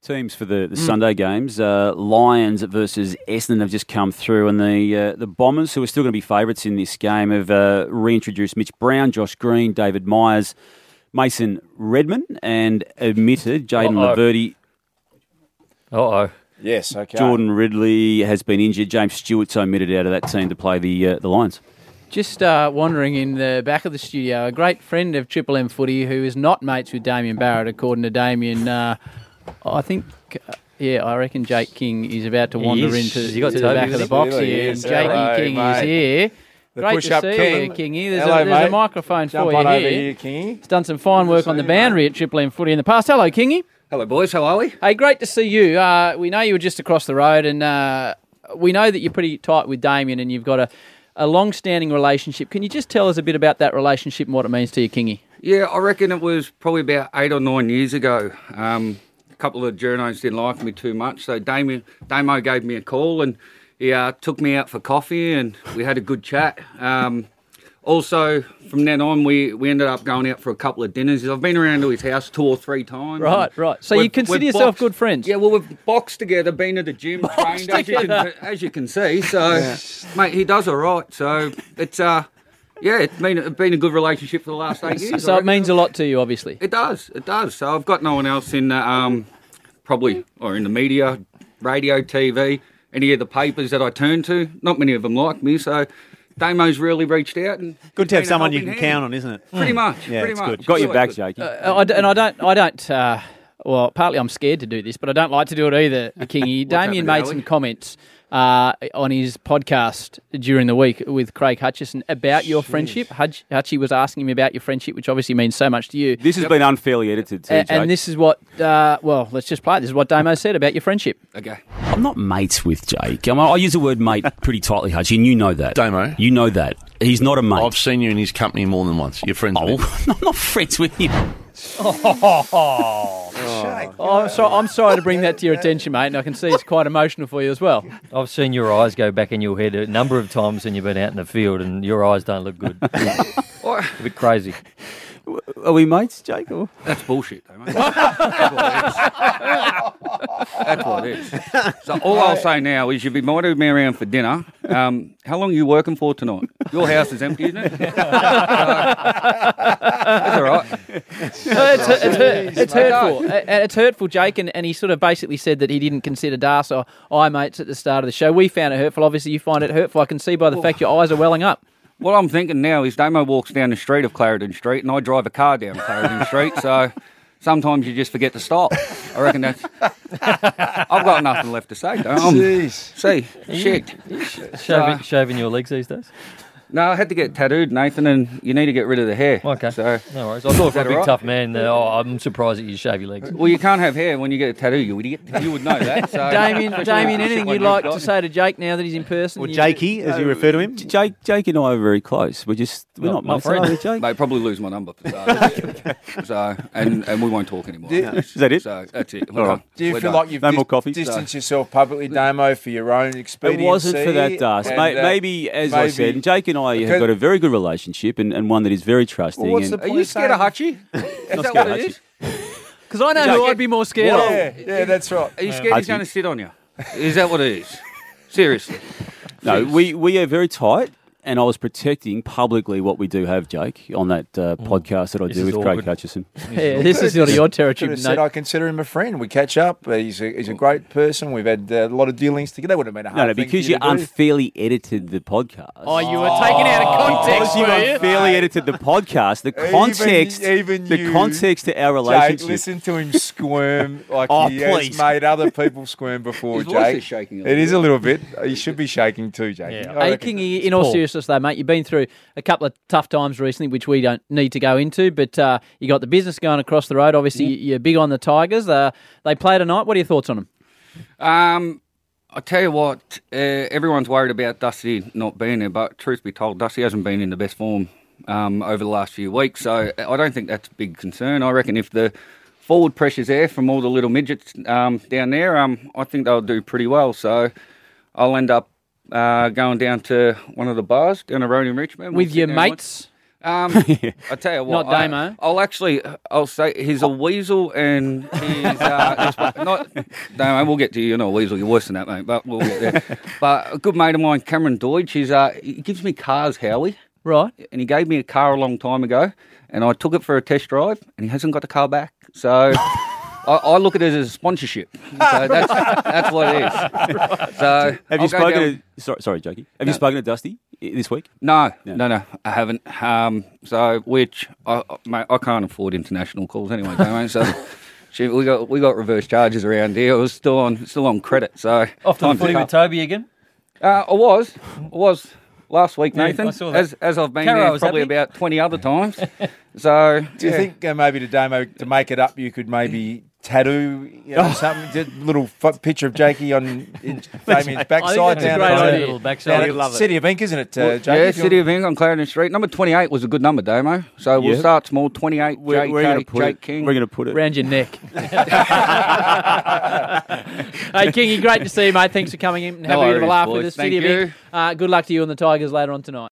Teams for the Sunday games. Lions versus Essendon have just come through, and the Bombers, who are still going to be favourites in this game, have reintroduced Mitch Brown, Josh Green, David Myers, Mason Redman, and admitted Jaden Laverty. Yes, okay. Jordan Ridley has been injured. James Stewart's omitted out of that team to play the Lions. Just wandering in the back of the studio, a great friend of Triple M footy who is not mates with Damien Barrett, according to Damien. I think, I reckon Jake King is about to wander into the back of the box here. And Jakey King is here. Great to see you, Kingy. There's a microphone for you here. He's done some fine work on the boundary at Triple M footy in the past. Hello, Kingy. Hello, boys. How are we? Hey, great to see you. We know you were just across the road, and we know that you're pretty tight with Damien, and you've got a long-standing relationship. Can you just tell us a bit about that relationship and what it means to you, Kingy? Yeah, I reckon it was probably about 8 or 9 years ago. A couple of journos didn't like me too much, so Damo gave me a call, and he took me out for coffee, and we had a good chat. Also, from then on, we ended up going out for a couple of dinners. I've been around to his house 2 or 3 times. Right. So you consider yourself good friends? Yeah, well, we've boxed together, been to the gym, trained, as you can see. So, mate, he does all right. So, it's it's been a good relationship for the last 8 years. So it means a lot to you, obviously. It does. So I've got no one else in probably, or in the media, radio, TV, any of the papers that I turn to. Not many of them like me, so Damo's really reached out. And good to have someone you can count on, isn't it? Pretty much. Yeah, pretty much. Good. Got your back, Jake. I don't. Well, partly I'm scared to do this, but I don't like to do it either, Kingy. Damien made some comments on his podcast during the week with Craig Hutchison about your friendship. Hutchie was asking him about your friendship, which obviously means so much to you. This has been unfairly edited too, Jake. And this is what, let's just play it. This is what Damo said about your friendship. Okay. I'm not mates with Jake. I use the word mate pretty tightly, Hutchie, and you know that. Damo. You know that. He's not a mate. I've seen you in his company more than once. You're friends with him. I'm not friends with him. I'm sorry to bring that to your attention, mate, and I can see it's quite emotional for you as well. I've seen your eyes go back in your head a number of times when you've been out in the field, and your eyes don't look good. A bit crazy. Are we mates, Jake? Or? That's bullshit, though, mate. That's what it is. So all I'll say now is you've invited me around for dinner. How long are you working for tonight? Your house is empty, isn't it? That's all right. It's hurtful. It's hurtful, Jake, and he sort of basically said that he didn't consider Das or I mates at the start of the show. We found it hurtful. Obviously, you find it hurtful. I can see by the fact your eyes are welling up. What I'm thinking now is Damo walks down the street of Clarendon Street and I drive a car down Clarendon Street, so sometimes you just forget to stop. I reckon that's... I've got nothing left to say, though. See, shit. Shaving your legs these days? No, I had to get tattooed, Nathan, and you need to get rid of the hair. Okay, so, no worries. I thought for a big tough man, I'm surprised that you shave your legs. Well, you can't have hair when you get a tattoo, you idiot. You would know that. So. Damien, anything you'd like to say to Jake now that he's in person? Or Jakey, as you refer to him? Jake and I are very close. We're not mates, are we, Jake? They probably lose my number. So and we won't talk anymore. Is that it? So that's it. All right. Do you feel like you've distanced yourself publicly, Damo, for your own expediency? It wasn't for that, Das. Maybe, as I said, Jake and I have got a very good relationship and one that is very trusting. Well, are you scared of Hutchie? Is that what it is? Because I know who I'd be more scared of. Yeah, that's right. Are you scared he's going to sit on you? Is that what it is? Seriously? No, we are very tight. And I was protecting publicly what we do have, Jake, on that podcast that I do with Craig Hutchison. Yeah, this is sort of your territory. I consider him a friend. We catch up. He's a great person. We've had a lot of dealings together. That would have been a hard thing because you unfairly edited the podcast. Oh, you were taken out of context, you unfairly edited the podcast. The context to our relationship. Jake, listen to him squirm like he has made other people squirm before, His Jake. voice is shaking it is a little bit. He should be shaking too, Jake. Yeah. Hey, Kingy, in all seriousness, though, mate, you've been through a couple of tough times recently, which we don't need to go into, but you got the business going across the road. Obviously, you're big on the Tigers. They play tonight. What are your thoughts on them? I tell you what, everyone's worried about Dusty not being there, but truth be told, Dusty hasn't been in the best form over the last few weeks, so I don't think that's a big concern. I reckon if the forward pressure's there from all the little midgets down there, I think they'll do pretty well, so I'll end up going down to one of the bars down the road in Richmond. With your mates? I tell you what, Not Damo. I'll say he's a weasel, and he's not Damo. We'll get to you. You're not a weasel. You're worse than that, mate. But we'll get there. But a good mate of mine, Cameron Deutsch, he gives me cars, Howie, Right. and he gave me a car a long time ago, and I took it for a test drive, and he hasn't got the car back. So I look at it as a sponsorship. So that's what it is. So Have you spoken to... Sorry, Jackie. Have you spoken to Dusty this week? No, I haven't. Which mate, I can't afford international calls anyway, mate. So we got reverse charges around here. I was still on credit. So Off to the footy with Toby again. I was last week, Yeah, Nathan. I saw that. As I've been Caro there was probably happy. about 20 other times. So Do you think maybe to Damo, to make it up, you could maybe tattoo something, just a little picture of Jakey on Damien's backside that's a down great at idea. Little backside. down He'd at love it. City of Ink, isn't it, Jakey? yeah, If you City of Ing on Clarendon Street. Number 28 was a good number, Damo. So we'll Yeah. start small. 28, We're going to put Jake it. King. We're going to put it. Round your neck. Hey, Kingy, great to see you, mate. Thanks for coming in and No having a bit of a worries, laugh boys. with us. Thank City of you. Ink. Good luck to you and the Tigers later on tonight.